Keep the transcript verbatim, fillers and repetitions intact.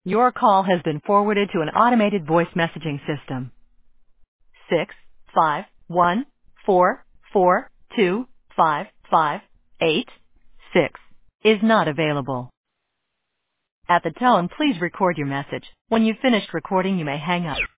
Your call has been forwarded to an automated voice messaging system. Six five one four four two five five eight six is not available. At the tone, please record your message. When you've finished recording, you may hang up.